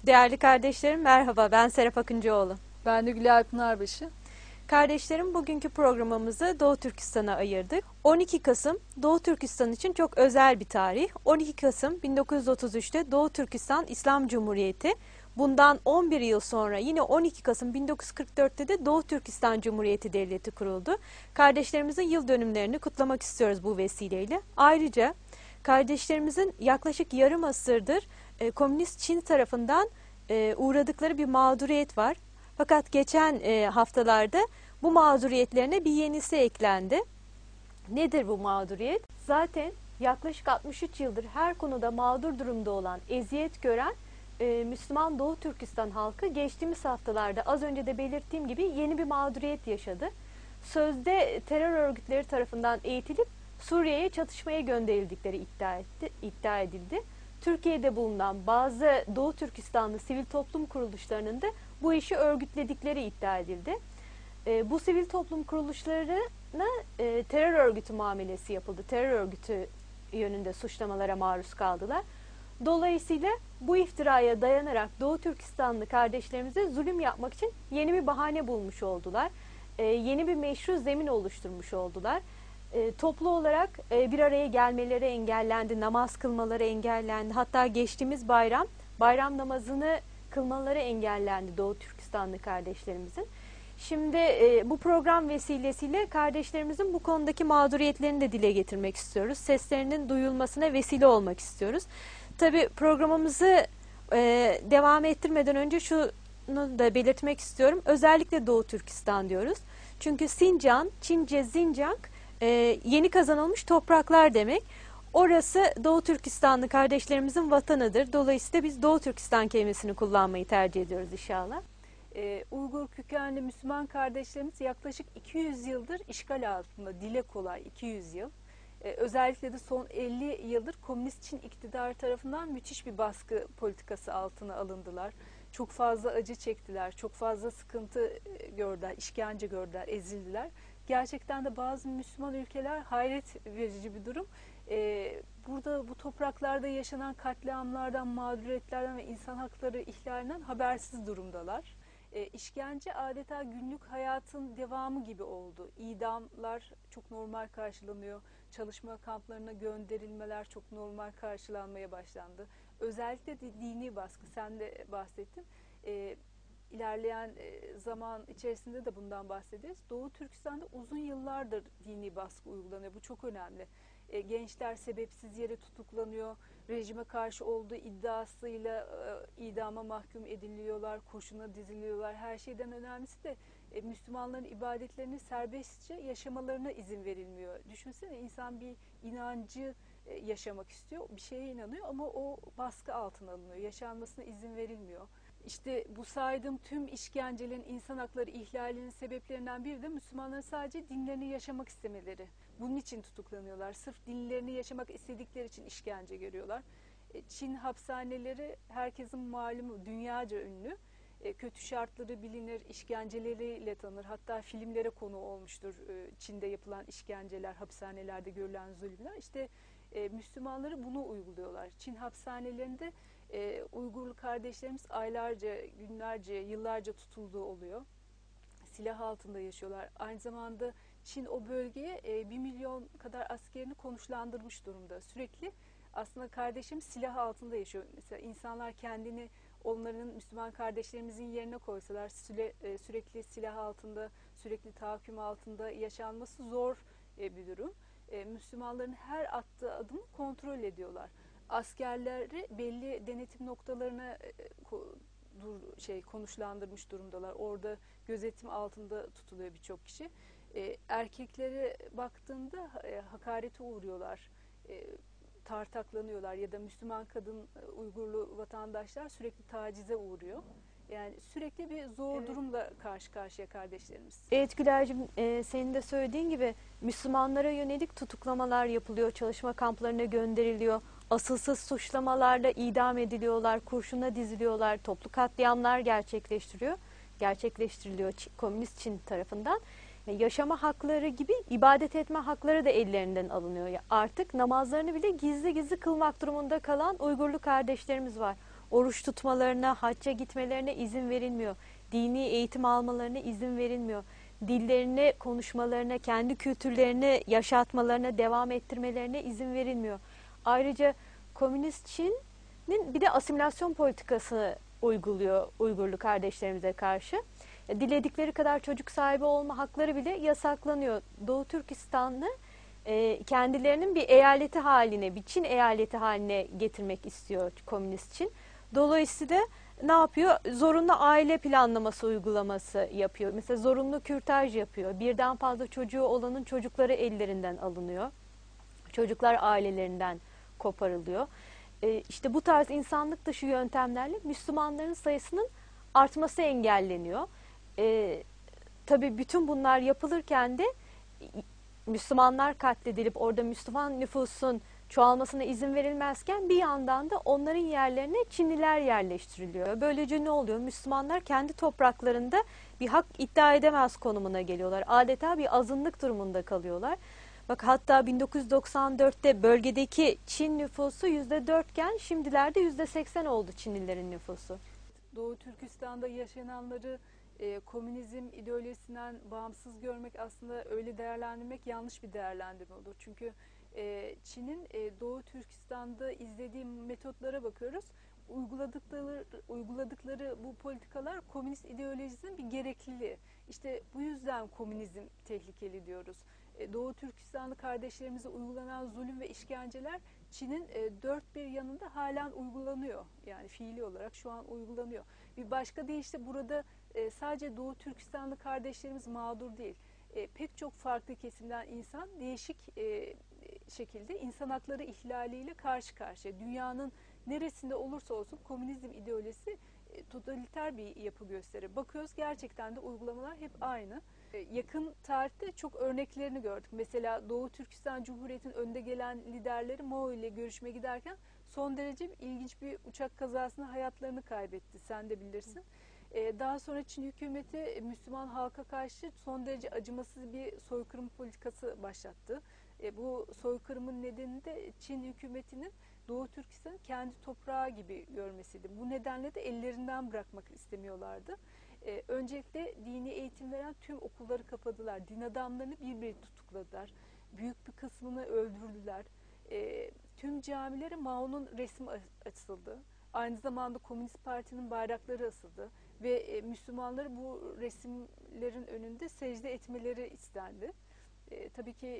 Değerli kardeşlerim merhaba, ben Serap Akıncıoğlu. Ben de Gülay Pınarbaşı. Kardeşlerim, bugünkü programımızı Doğu Türkistan'a ayırdık. 12 Kasım Doğu Türkistan için çok özel bir tarih. 12 Kasım 1933'te Doğu Türkistan İslam Cumhuriyeti. Bundan 11 yıl sonra yine 12 Kasım 1944'te de Doğu Türkistan Cumhuriyeti Devleti kuruldu. Kardeşlerimizin yıl dönümlerini kutlamak istiyoruz bu vesileyle. Ayrıca kardeşlerimizin yaklaşık yarım asırdır Komünist Çin tarafından uğradıkları bir mağduriyet var. Fakat geçen haftalarda bu mağduriyetlerine bir yenisi eklendi. Nedir bu mağduriyet? Zaten yaklaşık 63 yıldır her konuda mağdur durumda olan, eziyet gören Müslüman Doğu Türkistan halkı geçtiğimiz haftalarda az önce de belirttiğim gibi yeni bir mağduriyet yaşadı. Sözde terör örgütleri tarafından eğitilip Suriye'ye çatışmaya gönderildikleri iddia edildi. Türkiye'de bulunan bazı Doğu Türkistanlı sivil toplum kuruluşlarının da bu işi örgütledikleri iddia edildi. Bu sivil toplum kuruluşlarına terör örgütü muamelesi yapıldı. Terör örgütü yönünde suçlamalara maruz kaldılar. Dolayısıyla bu iftiraya dayanarak Doğu Türkistanlı kardeşlerimize zulüm yapmak için yeni bir bahane bulmuş oldular. Yeni bir meşru zemin oluşturmuş oldular. Toplu olarak bir araya gelmeleri engellendi, namaz kılmaları engellendi. Hatta geçtiğimiz bayram namazını kılmaları engellendi Doğu Türkistanlı kardeşlerimizin. Şimdi bu program vesilesiyle kardeşlerimizin bu konudaki mağduriyetlerini de dile getirmek istiyoruz. Seslerinin duyulmasına vesile olmak istiyoruz. Tabii programımızı devam ettirmeden önce şunu da belirtmek istiyorum. Özellikle Doğu Türkistan diyoruz. Çünkü Sincan, Çince Xinjiang yeni kazanılmış topraklar demek. Orası Doğu Türkistanlı kardeşlerimizin vatanıdır. Dolayısıyla biz Doğu Türkistan kelimesini kullanmayı tercih ediyoruz inşallah. Uygur kökenli Müslüman kardeşlerimiz yaklaşık 200 yıldır işgal altında, dile kolay 200 yıl. Özellikle de son 50 yıldır Komünist Çin iktidarı tarafından müthiş bir baskı politikası altına alındılar. Çok fazla acı çektiler, çok fazla sıkıntı gördüler, işkence gördüler, ezildiler. Gerçekten de bazı Müslüman ülkeler hayret verici bir durum. Burada bu topraklarda yaşanan katliamlardan, mağduriyetlerden ve insan hakları ihlalinden habersiz durumdalar. İşkence adeta günlük hayatın devamı gibi oldu. İdamlar çok normal karşılanıyor. Çalışma kamplarına gönderilmeler çok normal karşılanmaya başlandı. Özellikle de dini baskı, sen de bahsettin. İlerleyen zaman içerisinde de bundan bahsederiz. Doğu Türkistan'da uzun yıllardır dini baskı uygulanıyor. Bu çok önemli. Gençler sebepsiz yere tutuklanıyor. Rejime karşı olduğu iddiasıyla idama mahkum ediliyorlar, kurşuna diziliyorlar. Her şeyden önemlisi de Müslümanların ibadetlerini serbestçe yaşamalarına izin verilmiyor. Düşünsene, insan bir inancı yaşamak istiyor, bir şeye inanıyor ama o baskı altına alınıyor. Yaşanmasına izin verilmiyor. İşte bu saydığım tüm işkencelerin, insan hakları ihlalinin sebeplerinden biri de Müslümanların sadece dinlerini yaşamak istemeleri. Bunun için tutuklanıyorlar. Sırf dinlerini yaşamak istedikleri için işkence görüyorlar. Çin hapishaneleri herkesin malumu, dünyaca ünlü. Kötü şartları bilinir, işkenceleriyle tanınır. Hatta filmlere konu olmuştur Çin'de yapılan işkenceler, hapishanelerde görülen zulümler. İşte Müslümanları bunu uyguluyorlar. Çin hapishanelerinde Uygurlu kardeşlerimiz aylarca, günlerce, yıllarca tutulduğu oluyor. Silah altında yaşıyorlar. Aynı zamanda Çin o bölgeye 1 milyon kadar askerini konuşlandırmış durumda. Sürekli aslında kardeşim silah altında yaşıyor. Mesela insanlar kendini onların, Müslüman kardeşlerimizin yerine koysalar sürekli silah altında, sürekli tahakküm altında yaşanması zor bir durum. Müslümanların her attığı adımı kontrol ediyorlar. Askerleri belli denetim noktalarına konuşlandırmış durumdalar. Orada gözetim altında tutuluyor birçok kişi. Erkeklere baktığında hakarete uğruyorlar, tartaklanıyorlar ya da Müslüman kadın Uygurlu vatandaşlar sürekli tacize uğruyor. Yani sürekli bir zor durumla karşı karşıya kardeşlerimiz. Evet Gülay'cığım, senin de söylediğin gibi Müslümanlara yönelik tutuklamalar yapılıyor, çalışma kamplarına gönderiliyor, asılsız suçlamalarla idam ediliyorlar, kurşuna diziliyorlar, toplu katliamlar gerçekleştiriliyor Komünist Çin tarafından. Yaşama hakları gibi ibadet etme hakları da ellerinden alınıyor. Artık namazlarını bile gizli gizli kılmak durumunda kalan Uygurlu kardeşlerimiz var. Oruç tutmalarına, hacca gitmelerine izin verilmiyor. Dini eğitim almalarına izin verilmiyor. Dillerini konuşmalarına, kendi kültürlerini yaşatmalarına, devam ettirmelerine izin verilmiyor. Ayrıca Komünist Çin'in bir de asimilasyon politikası uyguluyor Uygurlu kardeşlerimize karşı. Diledikleri kadar çocuk sahibi olma hakları bile yasaklanıyor. Doğu Türkistan'ı kendilerinin bir eyaleti haline, bir Çin eyaleti haline getirmek istiyor Komünist Çin. Dolayısıyla ne yapıyor? Zorunlu aile planlaması uygulaması yapıyor. Mesela zorunlu kürtaj yapıyor. Birden fazla çocuğu olanın çocukları ellerinden alınıyor. Çocuklar ailelerinden koparılıyor. İşte bu tarz insanlık dışı yöntemlerle Müslümanların sayısının artması engelleniyor. Tabii bütün bunlar yapılırken de Müslümanlar katledilip orada Müslüman nüfusun çoğalmasına izin verilmezken bir yandan da onların yerlerine Çinliler yerleştiriliyor. Böylece ne oluyor? Müslümanlar kendi topraklarında bir hak iddia edemez konumuna geliyorlar. Adeta bir azınlık durumunda kalıyorlar. Bak hatta 1994'te bölgedeki Çin nüfusu %4 iken şimdilerde %80 oldu Çinlilerin nüfusu. Doğu Türkistan'da yaşananları komünizm ideolojisinden bağımsız görmek, aslında öyle değerlendirmek yanlış bir değerlendirme olur. Çünkü Çin'in Doğu Türkistan'da izlediği metotlara bakıyoruz. Uyguladıkları bu politikalar komünist ideolojisinin bir gerekliliği. İşte bu yüzden komünizm tehlikeli diyoruz. Doğu Türkistanlı kardeşlerimize uygulanan zulüm ve işkenceler Çin'in dört bir yanında halen uygulanıyor. Yani fiili olarak şu an uygulanıyor. Bir başka deyişle burada sadece Doğu Türkistanlı kardeşlerimiz mağdur değil. Pek çok farklı kesimden insan değişik şekilde insan hakları ihlaliyle karşı karşıya. Dünyanın neresinde olursa olsun komünizm ideolojisi totaliter bir yapı gösterir. Bakıyoruz gerçekten de uygulamalar hep aynı. Yakın tarihte çok örneklerini gördük. Mesela Doğu Türkistan Cumhuriyeti'nin önde gelen liderleri Mao ile görüşmeye giderken son derece ilginç bir uçak kazasında hayatlarını kaybetti. Sen de bilirsin. Daha sonra Çin hükümeti Müslüman halka karşı son derece acımasız bir soykırım politikası başlattı. Bu soykırımın nedeni de Çin hükümetinin Doğu Türkistan'ı kendi toprağı gibi görmesiydi. Bu nedenle de ellerinden bırakmak istemiyorlardı. Öncelikle dini eğitim veren tüm okulları kapadılar. Din adamlarını bir tutukladılar. Büyük bir kısmını öldürdüler. Tüm camilere Mao'nun resmi asıldı. Aynı zamanda Komünist Parti'nin bayrakları asıldı. Ve Müslümanları bu resimlerin önünde secde etmeleri istendi. Tabii ki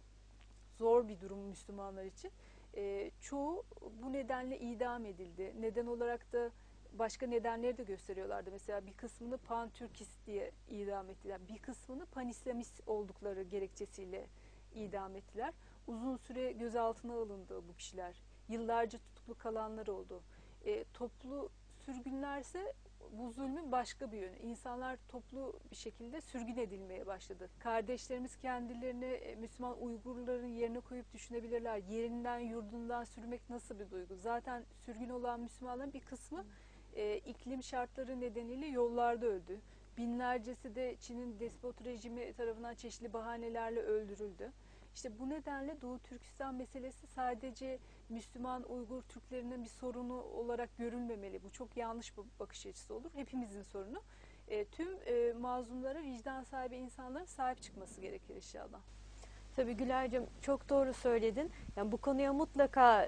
zor bir durum Müslümanlar için. Çoğu bu nedenle idam edildi. Neden olarak da başka nedenleri de gösteriyorlardı. Mesela bir kısmını pan-Türkist diye idam ettiler. Bir kısmını pan-İslamist oldukları gerekçesiyle idam ettiler. Uzun süre gözaltına alındı bu kişiler. Yıllarca tutuklu kalanlar oldu. Toplu sürgünlerse bu zulmün başka bir yönü. İnsanlar toplu bir şekilde sürgün edilmeye başladı. Kardeşlerimiz kendilerini Müslüman Uygurların yerine koyup düşünebilirler. Yerinden, yurdundan sürmek nasıl bir duygu? Zaten sürgün olan Müslümanların bir kısmı iklim şartları nedeniyle yollarda öldü. Binlercesi de Çin'in despot rejimi tarafından çeşitli bahanelerle öldürüldü. İşte bu nedenle Doğu Türkistan meselesi sadece Müslüman Uygur Türklerinin bir sorunu olarak görülmemeli. Bu çok yanlış bir bakış açısı olur. Hepimizin sorunu. Tüm mazlumlara, vicdan sahibi insanlara sahip çıkması gerekir inşallah. Tabii Gülay'cığım çok doğru söyledin. Yani bu konuya mutlaka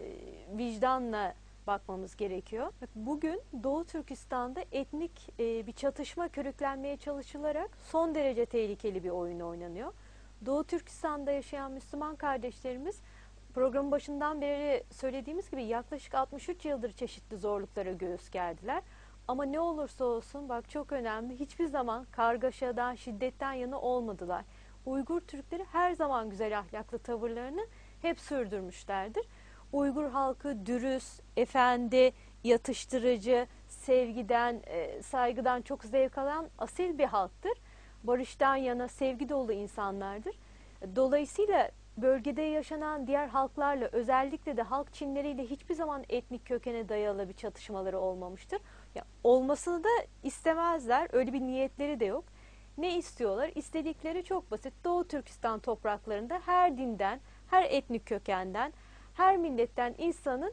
vicdanla bakmamız gerekiyor. Bugün Doğu Türkistan'da etnik bir çatışma körüklenmeye çalışılarak son derece tehlikeli bir oyun oynanıyor. Doğu Türkistan'da yaşayan Müslüman kardeşlerimiz programın başından beri söylediğimiz gibi yaklaşık 63 yıldır çeşitli zorluklara göğüs gerdiler. Ama ne olursa olsun bak çok önemli, hiçbir zaman kargaşadan, şiddetten yana olmadılar. Uygur Türkleri her zaman güzel ahlaklı tavırlarını hep sürdürmüşlerdir. Uygur halkı dürüst, efendi, yatıştırıcı, sevgiden, saygıdan çok zevk alan asil bir halktır. Barıştan yana sevgi dolu insanlardır. Dolayısıyla bölgede yaşanan diğer halklarla, özellikle de halk Çinleriyle hiçbir zaman etnik kökene dayalı bir çatışmaları olmamıştır. Ya, olmasını da istemezler, öyle bir niyetleri de yok. Ne istiyorlar? İstedikleri çok basit. Doğu Türkistan topraklarında her dinden, her etnik kökenden, her milletten insanın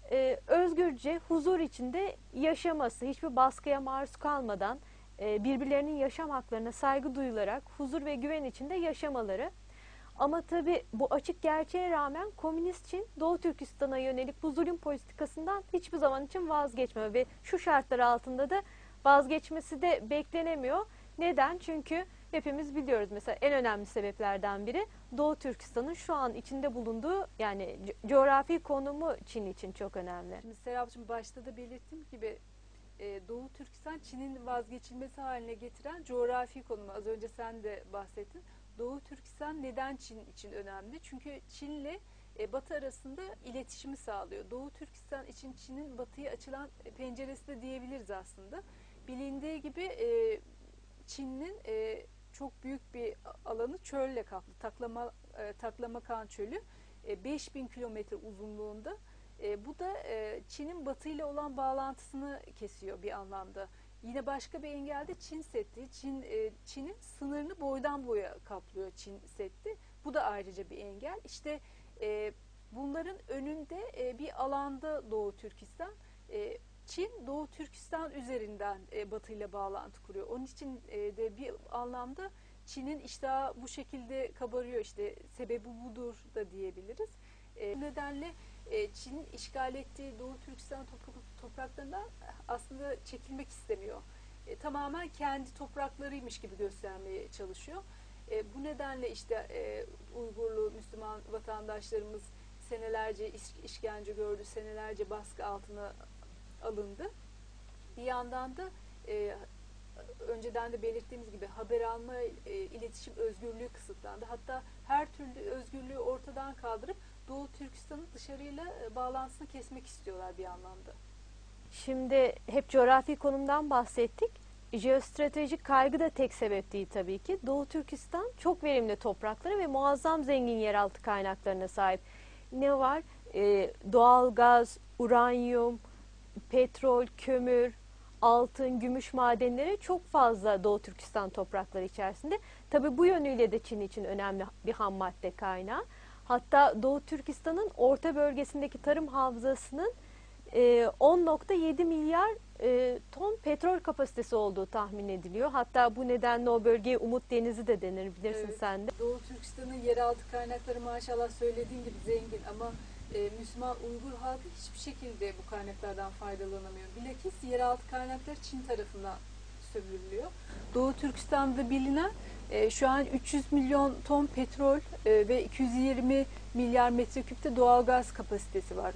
özgürce, huzur içinde yaşaması, hiçbir baskıya maruz kalmadan birbirlerinin yaşam haklarına saygı duyularak huzur ve güven içinde yaşamaları. Ama tabii bu açık gerçeğe rağmen Komünist Çin, Doğu Türkistan'a yönelik bu zulüm politikasından hiçbir zaman için vazgeçmiyor ve şu şartlar altında da vazgeçmesi de beklenemiyor. Neden? Çünkü hepimiz biliyoruz, mesela en önemli sebeplerden biri Doğu Türkistan'ın şu an içinde bulunduğu, yani coğrafi konumu Çin için çok önemli. Şimdi Serapcığım, başta da belirttiğim gibi Doğu Türkistan Çin'in vazgeçilmesi haline getiren coğrafi konumu. Az önce sen de bahsettin. Doğu Türkistan neden Çin için önemli? Çünkü Çin'le Batı arasında iletişimi sağlıyor. Doğu Türkistan için Çin'in batıya açılan penceresi de diyebiliriz aslında. Bilindiği gibi Çin'in çok büyük bir alanı çölle kaplı. Taklamakan Çölü 5000 kilometre uzunluğunda. Bu da Çin'in batı ile olan bağlantısını kesiyor bir anlamda. Yine başka bir engel de Çin Seddi. Çin'in sınırını boydan boya kaplıyor Çin Seddi. Bu da ayrıca bir engel. İşte bunların önünde bir alanda Doğu Türkistan. Çin Doğu Türkistan üzerinden Batı ile bağlantı kuruyor. Onun için de bir anlamda Çin'in iştahı bu şekilde kabarıyor. İşte sebebi budur da diyebiliriz. Bu nedenle Çin'in işgal ettiği Doğu Türkistan topraklarından aslında çekilmek istemiyor. Tamamen kendi topraklarıymış gibi göstermeye çalışıyor. Bu nedenle işte Uygurlu Müslüman vatandaşlarımız senelerce işkence gördü, senelerce baskı altına alındı. Bir yandan da önceden de belirttiğimiz gibi haber alma, iletişim özgürlüğü kısıtlandı. Hatta her türlü özgürlüğü ortadan kaldırıp Doğu Türkistan'ın dışarıyla bağlantısını kesmek istiyorlar bir anlamda. Şimdi hep coğrafi konumdan bahsettik. Jeostratejik kaygı da tek sebep değil tabii ki. Doğu Türkistan çok verimli toprakları ve muazzam zengin yeraltı kaynaklarına sahip. Ne var? Doğal gaz, uranyum, petrol, kömür, altın, gümüş madenleri çok fazla Doğu Türkistan toprakları içerisinde. Tabii bu yönüyle de Çin için önemli bir ham madde kaynağı. Hatta Doğu Türkistan'ın orta bölgesindeki tarım havzasının 10,7 milyar ton petrol kapasitesi olduğu tahmin ediliyor. Hatta bu nedenle o bölgeye Umut Denizi de denir, bilirsin Evet. sen de. Doğu Türkistan'ın yeraltı kaynakları maşallah söylediğin gibi zengin ama Müslüman Uygur halkı hiçbir şekilde bu kaynaklardan faydalanamıyor. Bilakis yeraltı kaynakları Çin tarafından sömürülüyor. Doğu Türkistan'da bilinen şu an 300 milyon ton petrol ve 220 milyar metreküpte doğalgaz kapasitesi var.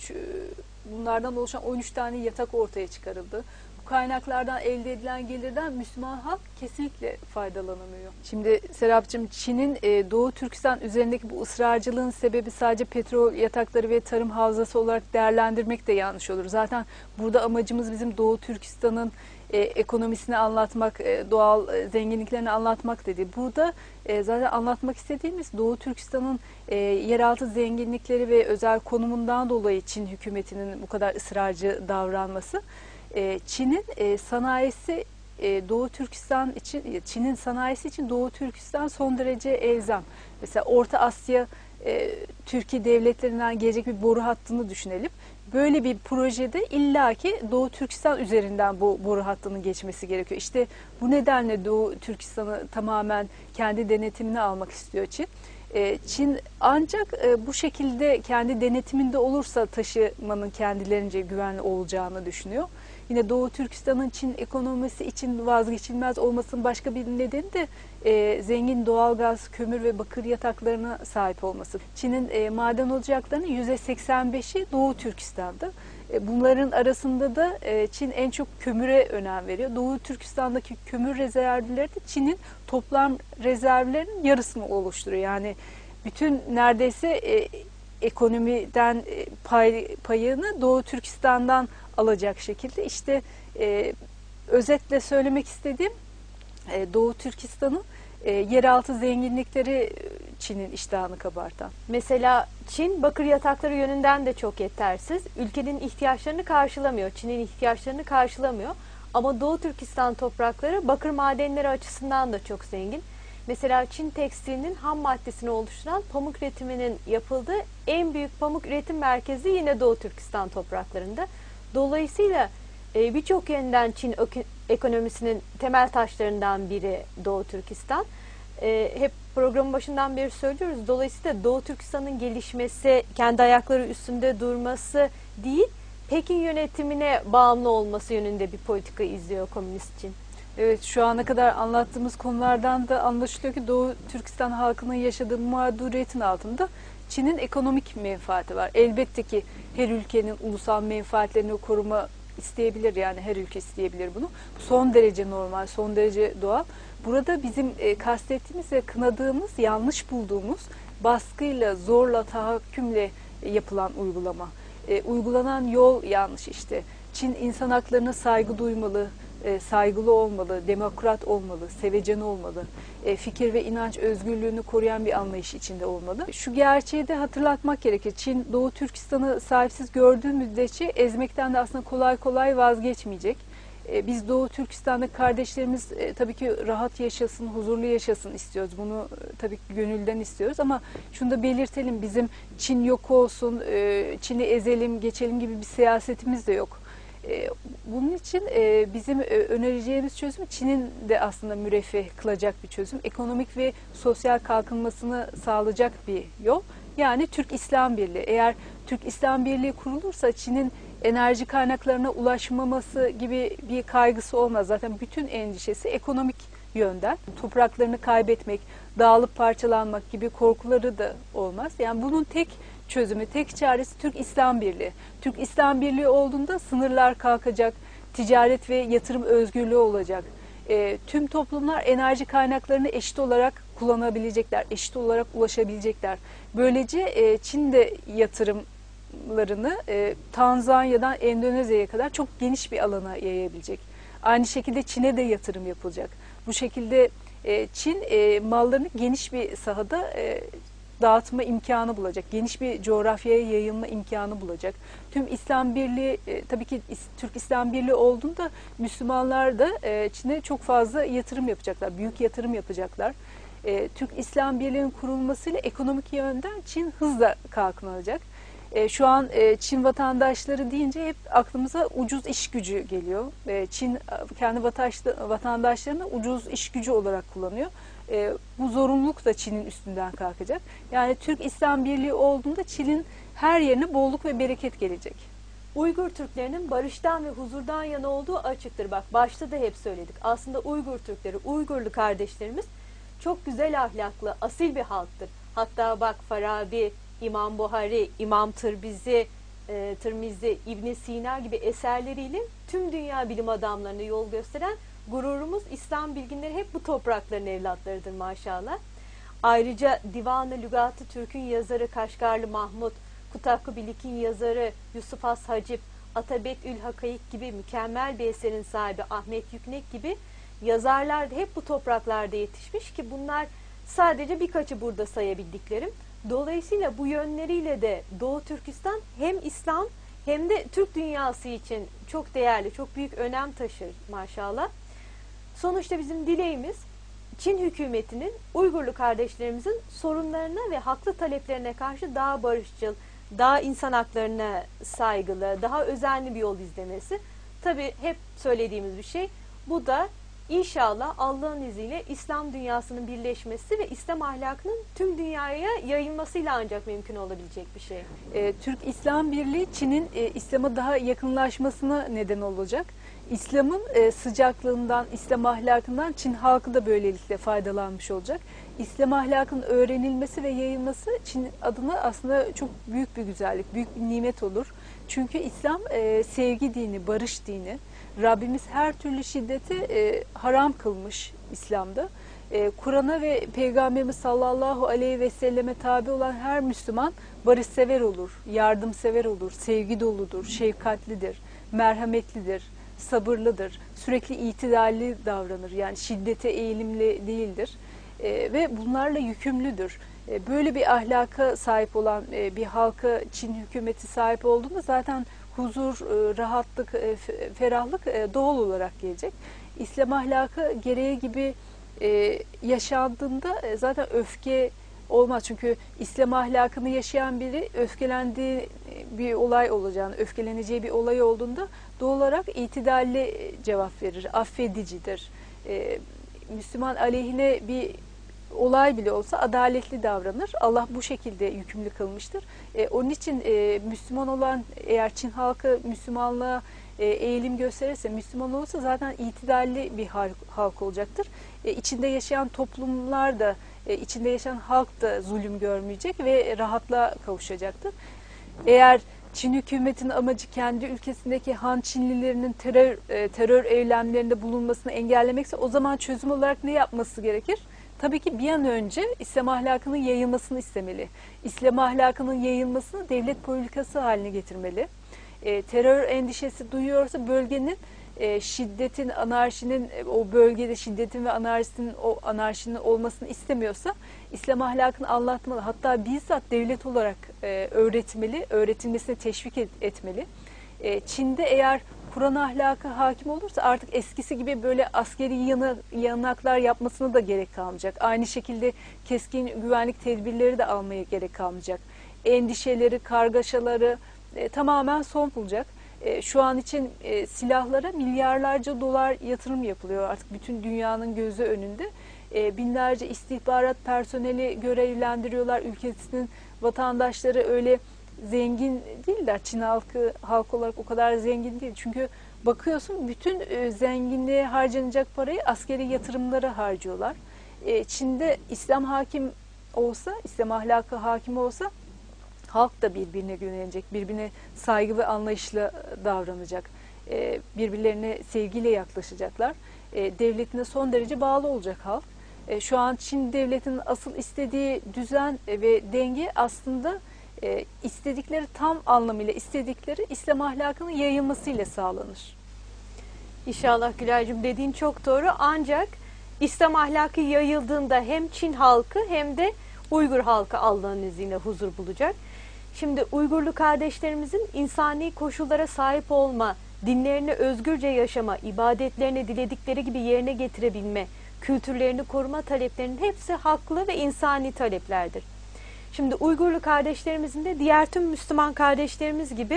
Bunlardan oluşan 13 tane yatak ortaya çıkarıldı. Bu kaynaklardan elde edilen gelirden Müslüman halk kesinlikle faydalanamıyor. Şimdi Serapcığım, Çin'in Doğu Türkistan üzerindeki bu ısrarcılığın sebebi sadece petrol yatakları ve tarım havzası olarak değerlendirmek de yanlış olur. Zaten burada amacımız bizim Doğu Türkistan'ın ekonomisini anlatmak, doğal zenginliklerini anlatmak dedi. Burada zaten anlatmak istediğimiz Doğu Türkistan'ın yeraltı zenginlikleri ve özel konumundan dolayı Çin hükümetinin bu kadar ısrarcı davranması. Çin'in sanayisi Doğu Türkistan için, Çin'in sanayisi için Doğu Türkistan son derece elzem. Mesela Orta Asya, Türkiye devletlerinden gelecek bir boru hattını düşünelim. Böyle bir projede illaki Doğu Türkistan üzerinden bu boru hattının geçmesi gerekiyor. İşte bu nedenle Doğu Türkistan'ı tamamen kendi denetimine almak istiyor Çin. Çin ancak bu şekilde kendi denetiminde olursa taşımanın kendilerince güvenli olacağını düşünüyor. Yine Doğu Türkistan'ın Çin ekonomisi için vazgeçilmez olmasının başka bir nedeni de zengin doğalgaz, kömür ve bakır yataklarına sahip olması. Çin'in maden ocaklarının %85'i Doğu Türkistan'da. Bunların arasında da Çin en çok kömüre önem veriyor. Doğu Türkistan'daki kömür rezervleri de Çin'in toplam rezervlerinin yarısını oluşturuyor. Yani bütün neredeyse ekonomiden payını Doğu Türkistan'dan alacak şekilde. İşte özetle söylemek istediğim Doğu Türkistan'ın yeraltı zenginlikleri Çin'in iştahını kabartan. Mesela Çin bakır yatakları yönünden de çok yetersiz. Ülkenin ihtiyaçlarını karşılamıyor. Çin'in ihtiyaçlarını karşılamıyor. Ama Doğu Türkistan toprakları bakır madenleri açısından da çok zengin. Mesela Çin tekstilinin ham maddesini oluşturan pamuk üretiminin yapıldığı en büyük pamuk üretim merkezi yine Doğu Türkistan topraklarında. Dolayısıyla birçok yönden Çin ekonomisinin temel taşlarından biri Doğu Türkistan. Hep programın başından beri söylüyoruz. Dolayısıyla Doğu Türkistan'ın gelişmesi, kendi ayakları üstünde durması değil, Pekin yönetimine bağımlı olması yönünde bir politika izliyor Komünist Çin. Evet, şu ana kadar anlattığımız konulardan da anlaşılıyor ki Doğu Türkistan halkının yaşadığı mağduriyetin altında Çin'in ekonomik menfaati var. Elbette ki her ülkenin ulusal menfaatlerini koruma isteyebilir, yani her ülke isteyebilir bunu. Son derece normal, son derece doğal. Burada bizim kastettiğimiz ve kınadığımız, yanlış bulduğumuz baskıyla, zorla, tahakkümle yapılan uygulama. Uygulanan yol yanlış işte. Çin insan haklarına saygı duymalı, saygılı olmalı, demokrat olmalı, sevecen olmalı, fikir ve inanç özgürlüğünü koruyan bir anlayış içinde olmalı. Şu gerçeği de hatırlatmak gerekir. Çin Doğu Türkistan'ı sahipsiz gördüğü müddetçe ezmekten de aslında kolay kolay vazgeçmeyecek. Biz Doğu Türkistan'daki kardeşlerimiz tabii ki rahat yaşasın, huzurlu yaşasın istiyoruz. Bunu tabii ki gönülden istiyoruz ama şunu da belirtelim, bizim Çin yok olsun, Çin'i ezelim, geçelim gibi bir siyasetimiz de yok. Bunun için bizim önereceğimiz çözüm Çin'in de aslında müreffeh kılacak bir çözüm. Ekonomik ve sosyal kalkınmasını sağlayacak bir yol. Yani Türk-İslam Birliği. Eğer Türk-İslam Birliği kurulursa Çin'in enerji kaynaklarına ulaşmaması gibi bir kaygısı olmaz. Zaten bütün endişesi ekonomik yönden. Topraklarını kaybetmek, dağılıp parçalanmak gibi korkuları da olmaz. Yani bunun tek çözümü, tek çaresi Türk-İslam Birliği. Türk-İslam Birliği olduğunda sınırlar kalkacak, ticaret ve yatırım özgürlüğü olacak. Tüm toplumlar enerji kaynaklarını eşit olarak kullanabilecekler, eşit olarak ulaşabilecekler. Böylece Çin de yatırımlarını Tanzanya'dan Endonezya'ya kadar çok geniş bir alana yayabilecek. Aynı şekilde Çin'e de yatırım yapılacak. Bu şekilde Çin mallarını geniş bir sahada dağıtma imkanı bulacak. Geniş bir coğrafyaya yayılma imkanı bulacak. Tüm İslam Birliği, tabii ki Türk İslam Birliği olduğunda Müslümanlar da Çin'e çok fazla yatırım yapacaklar. Büyük yatırım yapacaklar. Türk İslam Birliği'nin kurulmasıyla ekonomik yönden Çin hızla kalkınacak. Şu an Çin vatandaşları deyince hep aklımıza ucuz iş gücü geliyor. Çin kendi vatandaşlarını ucuz iş gücü olarak kullanıyor. Bu zorunluluk da Çin'in üstünden kalkacak. Yani Türk-İslam Birliği olduğunda Çin'in her yerine bolluk ve bereket gelecek. Uygur Türklerinin barıştan ve huzurdan yana olduğu açıktır. Bak başta da hep söyledik. Aslında Uygur Türkleri, Uygurlu kardeşlerimiz çok güzel ahlaklı, asil bir halktır. Hatta bak Farabi, İmam Buhari, İmam Tirmizi, İbn Sina gibi eserleriyle tüm dünya bilim adamlarına yol gösteren gururumuz İslam bilginleri hep bu toprakların evlatlarıdır maşallah. Ayrıca Divan-ı Lügat-ı Türk'ün yazarı Kaşgarlı Mahmud, Kutakku Bilik'in yazarı Yusuf Has Hacip, Atabetül Hakayık gibi mükemmel bir eserin sahibi Ahmet Yüknek gibi yazarlar da hep bu topraklarda yetişmiş ki bunlar sadece birkaçı burada sayabildiklerim. Dolayısıyla bu yönleriyle de Doğu Türkistan hem İslam hem de Türk dünyası için çok değerli, çok büyük önem taşır maşallah. Sonuçta bizim dileğimiz Çin hükümetinin Uygurlu kardeşlerimizin sorunlarına ve haklı taleplerine karşı daha barışçıl, daha insan haklarına saygılı, daha özenli bir yol izlemesi. Tabii hep söylediğimiz bir şey. Bu da İnşallah Allah'ın izniyle İslam dünyasının birleşmesi ve İslam ahlakının tüm dünyaya yayılmasıyla ancak mümkün olabilecek bir şey. Türk-İslam Birliği Çin'in İslam'a daha yakınlaşmasına neden olacak. İslam'ın sıcaklığından, İslam ahlakından Çin halkı da böylelikle faydalanmış olacak. İslam ahlakının öğrenilmesi ve yayılması Çin adına aslında çok büyük bir güzellik, büyük bir nimet olur. Çünkü İslam sevgi dini, barış dini. Rabbimiz her türlü şiddeti haram kılmış İslam'da. Kur'an'a ve Peygamberimiz sallallahu aleyhi ve selleme tabi olan her Müslüman barışsever olur, yardımsever olur, sevgi doludur, şefkatlidir, merhametlidir, sabırlıdır, sürekli itidalli davranır. Yani şiddete eğilimli değildir ve bunlarla yükümlüdür. Böyle bir ahlaka sahip olan bir halka Çin hükümeti sahip olduğunda zaten huzur, rahatlık, ferahlık doğal olarak gelecek. İslam ahlakı gereği gibi yaşandığında zaten öfke olmaz. Çünkü İslam ahlakını yaşayan biri öfkelendiği bir olay olacağını, öfkeleneceği bir olay olduğunda doğal olarak itidalli cevap verir, affedicidir. Müslüman aleyhine bir olay bile olsa adaletli davranır. Allah bu şekilde yükümlü kılmıştır. Onun için Müslüman olan, eğer Çin halkı Müslümanlığa eğilim gösterirse, Müslüman olursa zaten itidalli bir halk olacaktır. İçinde yaşayan toplumlar da, içinde yaşayan halk da zulüm görmeyecek ve rahatlığa kavuşacaktır. Eğer Çin hükümetinin amacı kendi ülkesindeki Han Çinlilerinin terör eylemlerinde bulunmasını engellemekse, o zaman çözüm olarak ne yapması gerekir? Tabii ki bir an önce İslam ahlakının yayılmasını istemeli. İslam ahlakının yayılmasını devlet politikası haline getirmeli. Terör endişesi duyuyorsa bölgenin şiddetin, anarşinin, o bölgede şiddetin ve anarşinin olmasını istemiyorsa İslam ahlakını anlatmalı. Hatta bizzat devlet olarak öğretmeli, öğretilmesine teşvik etmeli. Çin'de eğer Kur'an ahlakı hakim olursa artık eskisi gibi böyle askeri yanaklar yapmasına da gerek kalmayacak. Aynı şekilde keskin güvenlik tedbirleri de almaya gerek kalmayacak. Endişeleri, kargaşaları tamamen son bulacak. Şu an için silahlara milyarlarca dolar yatırım yapılıyor artık bütün dünyanın gözü önünde. Binlerce istihbarat personeli görevlendiriyorlar. Ülkesinin vatandaşları öyle zengin değiller. Çin halk olarak o kadar zengin değil. Çünkü bakıyorsun bütün zenginliğe harcanacak parayı askeri yatırımlara harcıyorlar. Çin'de İslam hakim olsa, İslam ahlakı hakim olsa halk da birbirine güvenecek, birbirine saygı ve anlayışla davranacak. Birbirlerine sevgiyle yaklaşacaklar. Devletine son derece bağlı olacak halk. Şu an Çin devletinin asıl istediği düzen ve denge aslında istedikleri, tam anlamıyla istedikleri İslam ahlakının yayılmasıyla sağlanır. İnşallah Gülaycığım, dediğin çok doğru. Ancak İslam ahlakı yayıldığında hem Çin halkı hem de Uygur halkı Allah'ın izniyle huzur bulacak. Şimdi Uygurlu kardeşlerimizin insani koşullara sahip olma, dinlerini özgürce yaşama, ibadetlerini diledikleri gibi yerine getirebilme, kültürlerini koruma taleplerinin hepsi haklı ve insani taleplerdir. Şimdi Uygurlu kardeşlerimizin de diğer tüm Müslüman kardeşlerimiz gibi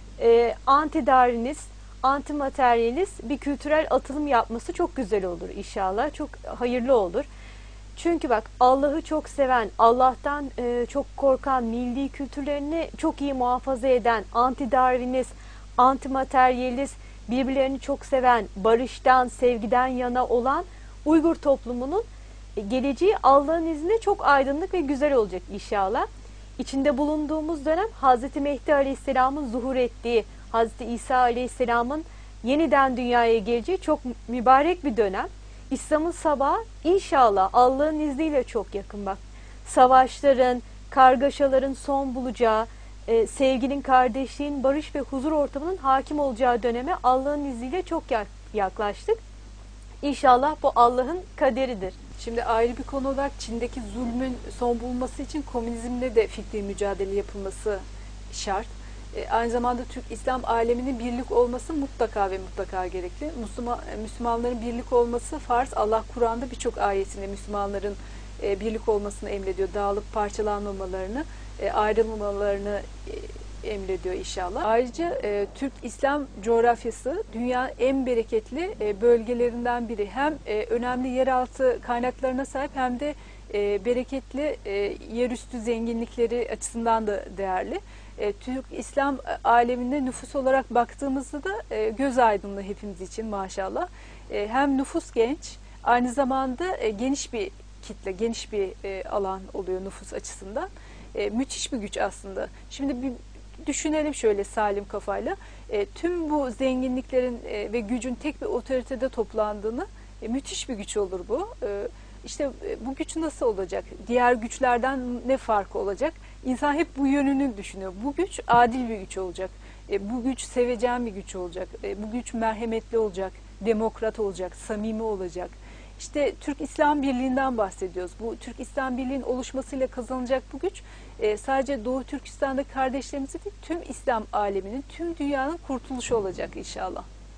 anti-Darwinist, anti-materyalist bir kültürel atılım yapması çok güzel olur inşallah. Çok hayırlı olur. Çünkü bak, Allah'ı çok seven, Allah'tan çok korkan, milli kültürlerini çok iyi muhafaza eden, anti-Darwinist, anti-materyalist, birbirlerini çok seven, barıştan, sevgiden yana olan Uygur toplumunun geleceği Allah'ın izniyle çok aydınlık ve güzel olacak inşallah. İçinde bulunduğumuz dönem Hz. Mehdi Aleyhisselam'ın zuhur ettiği, Hz. İsa Aleyhisselam'ın yeniden dünyaya geleceği çok mübarek bir dönem. İslam'ın sabahı inşallah Allah'ın izniyle çok yakın bak. Savaşların, kargaşaların son bulacağı, sevginin, kardeşliğin, barış ve huzur ortamının hakim olacağı döneme Allah'ın izniyle çok yaklaştık. İnşallah bu Allah'ın kaderidir. Şimdi ayrı bir konu olarak Çin'deki zulmün son bulması için komünizmle de fikri mücadele yapılması şart. Aynı zamanda Türk İslam aleminin birlik olması mutlaka ve mutlaka gerekli. Müslümanların birlik olması farz. Allah Kur'an'da birçok ayetinde Müslümanların birlik olmasını emrediyor. Dağılıp parçalanmamalarını, ayrılmamalarını emrediyor inşallah. Ayrıca Türk İslam coğrafyası dünyanın en bereketli bölgelerinden biri. Hem önemli yeraltı kaynaklarına sahip hem de bereketli yerüstü zenginlikleri açısından da değerli. Türk İslam aleminde nüfus olarak baktığımızda da göz aydınlığı hepimiz için maşallah. Hem nüfus genç, aynı zamanda geniş bir kitle, geniş bir alan oluyor nüfus açısından. Müthiş bir güç aslında. Şimdi bir düşünelim şöyle salim kafayla. Tüm bu zenginliklerin ve gücün tek bir otoritede toplandığını, müthiş bir güç olur bu. İşte bu güç nasıl olacak? Diğer güçlerden ne farkı olacak? İnsan hep bu yönünü düşünüyor. Bu güç adil bir güç olacak. Bu güç sevecen bir güç olacak. Bu güç merhametli olacak, demokrat olacak, samimi olacak. İşte Türk İslam Birliği'nden bahsediyoruz. Bu Türk İslam Birliği'nin oluşmasıyla kazanılacak bu güç sadece Doğu Türkistan'daki kardeşlerimizi değil, tüm İslam aleminin, tüm dünyanın kurtuluşu olacak inşallah.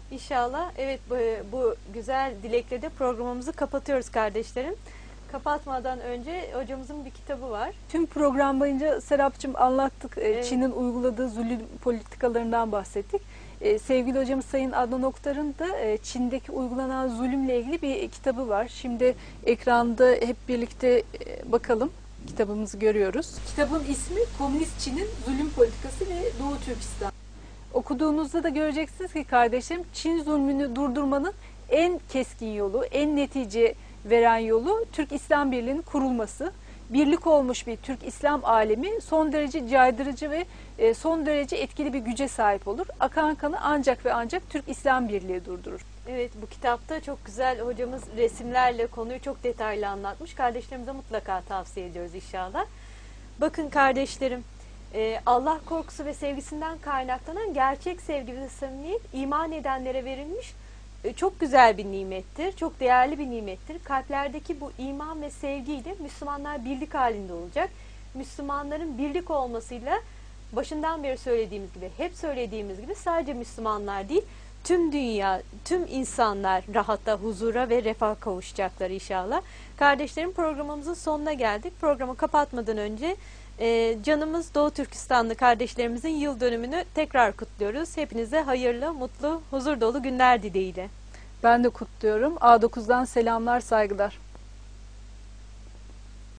İnşallah. Evet, bu güzel dilekle de programımızı kapatıyoruz kardeşlerim. Kapatmadan önce hocamızın bir kitabı var. Tüm program boyunca Serapcığım anlattık. Evet. Çin'in uyguladığı zulüm politikalarından bahsettik. Sevgili hocamız Sayın Adnan Oktar'ın da Çin'deki uygulanan zulümle ilgili bir kitabı var. Şimdi ekranda hep birlikte bakalım. Kitabımızı görüyoruz. Kitabın ismi Komünist Çin'in Zulüm Politikası ve Doğu Türkistan. Okuduğunuzda da göreceksiniz ki kardeşlerim, Çin zulmünü durdurmanın en keskin yolu, en netice veren yolu Türk-İslam Birliği'nin kurulması. Birlik olmuş bir Türk-İslam alemi son derece caydırıcı ve son derece etkili bir güce sahip olur. Akan kanı ancak ve ancak Türk-İslam Birliği durdurur. Evet, bu kitapta çok güzel, hocamız resimlerle konuyu çok detaylı anlatmış. Kardeşlerimize mutlaka tavsiye ediyoruz inşallah. Bakın kardeşlerim, Allah korkusu ve sevgisinden kaynaklanan gerçek sevgi ve samimiyet iman edenlere verilmiş çok güzel bir nimettir. Çok değerli bir nimettir. Kalplerdeki bu iman ve sevgiyle Müslümanlar birlik halinde olacak. Müslümanların birlik olmasıyla başından beri söylediğimiz gibi, hep söylediğimiz gibi sadece Müslümanlar değil, tüm dünya, tüm insanlar rahata, huzura ve refah kavuşacaklar inşallah. Kardeşlerim, programımızın sonuna geldik. Programı kapatmadan önce canımız Doğu Türkistanlı kardeşlerimizin yıl dönümünü tekrar kutluyoruz. Hepinize hayırlı, mutlu, huzur dolu günler dileğiyle. Ben de kutluyorum. A9'dan selamlar, saygılar.